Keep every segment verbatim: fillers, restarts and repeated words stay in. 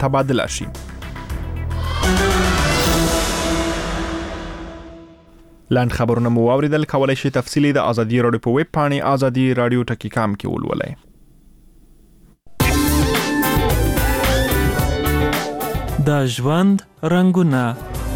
تبادله شي. لاند خبرونه مو اوریدل، کولای شي تفصیلی د ازادي رادیو په ویب پاڼې ازادي رادیو ټکی کام کې ولولئ. د ژوند رنگونه.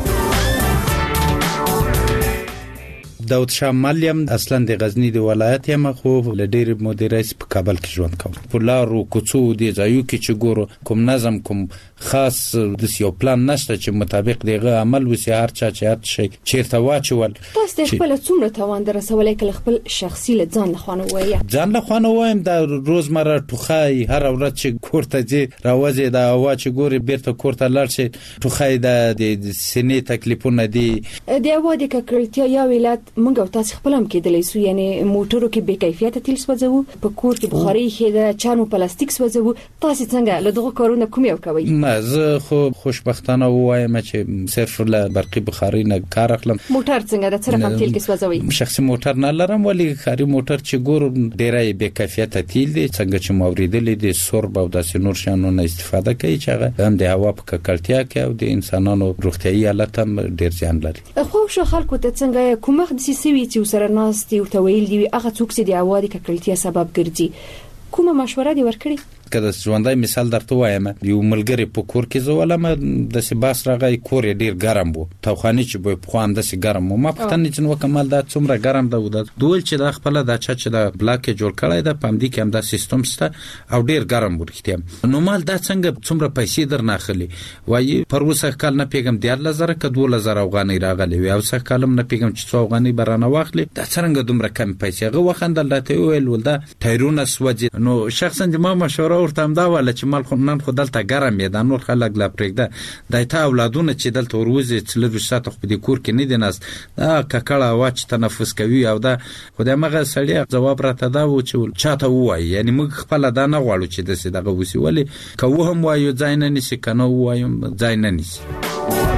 داود شاه ملیم اصلا د غزنی د ولایت یم، خو له ډېر مدیریت په کابل کې ژوند کوم. په لارو کوڅو د ځایو کې چې ګورو کوم نظم کوم خاص د یو پلان نشته چې مطابق دغه عمل وسی، هر چا چې هر شي چیرته واچول. تاسو د خپل څومره توان در رسولای کله خپل شخصي ځان له خوانه وایي ځان له خوانه وایم د روزمره ټوخای هر ورځ چې کورته ځي راوځي د هوا چې ګوري بیرته کورته لاړ شي، ټوخای د سینې تکلیفونه دي. د هوا د ککړتیا یا ولادت مونږ او تاسو خپل هم کېدلی سو، یعنی موټرو کې بې کیفیته تیل سوځو، په کور کې بخاري کې چرم او پلاستیک سوځو. تاسو څنګه له دغه کارونو کوم یو کوي؟ نه زه خو خوشبختانه وایم چې صرف له برقي بخاري نه کار اخلم. موټر څنګه د څه رقم تیل کې سوځوي؟ شخصي موټر نه لرم، ولی خاري موټر چې ګورم ډیره بې کیفیته تیل دي، څنګه چې موریدلې دي سورب او داسې نور شانو نه استفاده کوي چې هم د هوا په ککړتیا کې او د انسانانو روغتیايي حالت هم ډیر زیان لري. خو شو خلکو ته څنګه کومه د سیسوي چې سره ناستي او تویل دی هغه څوک چې د هوا د ککړتیا سبب ګرځي، کومه مشوره دی ورکړي؟ کله ژوندۍ مثال درته وایم، یو ملګری په کور کې زولم د سباس راغی، کور ډیر ګرم وو، توخانی چې په خو هم د سي ګرم وو. ما پښتنې چې نو کمال دا څومره ګرم ده ود دوی چې د خپل د چا چې د بلاک جوړ کړای د پامدي کې هم د سیستم سته او ډیر ګرم ورکتیم. نو مال دا څنګه څومره پیسې در ناخلي وایي پر وسه کال نه پیګم د الله زره ک دوه زره افغانۍ راغلي وي او څه کالم نه پیګم چې څو افغانۍ برانه واخلي، دا څنګه دومره کم پیسې غو وخندل ته ویل ولدا تایرونه سوځي. نو شخصا ما مشوره ورته هم دا ولا چې مال خو نن خو دلته ګرم یې د نور خلک لا پرېږده د تا اولادونه چې دلته وروزي څلور ساعت خو د کور کې نه دي ناس دا ککړه واچ تنفس کوي او دا خدای مغه سړی جواب راته دا و چې چاته وایي، یعنی موږ خپل دا نه غواړو چې د سي دغه وسی، ولی کوه هم وایو ځای نه نسی کنه وایم ځای نه نسی.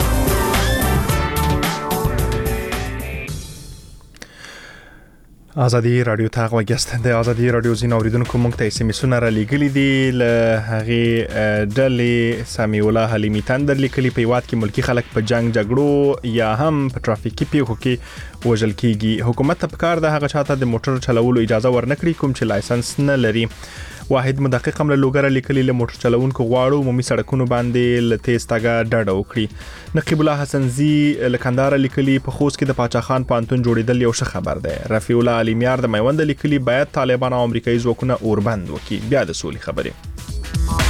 ازادي رادیو ته غوښتنه د ازادي رادیو زین اوریدونکو مونږ ته اس ام اس نه لیکلي دي له هغه ډلې سامي الله حلیمی تندر لیکلي په یوات کې ملکی خلک په جنگ جګړو یا هم په ټرافیکي پیښو کې وژل کیږي. حکومت ته پکار د هغه چاته د موټر چلولو اجازه ورنکړي کوم چې لایسنس نه لري. واحد مدقق هم له لوګره لیکلي له موټر چلوونکو غواړو عمومي سړکونو باندې له تیز تګه ډډه وکړي. نقیب الله حسن زی له کندهار لیکلي په خوست کې د پاچا خان پانتون جوړیدل یو ښه خبر ده. رفیع الله علی میار د میوند لیکلي باید طالبان او امریکایي ځواکونه اوربند وکړي. بیا د سولې خبرې.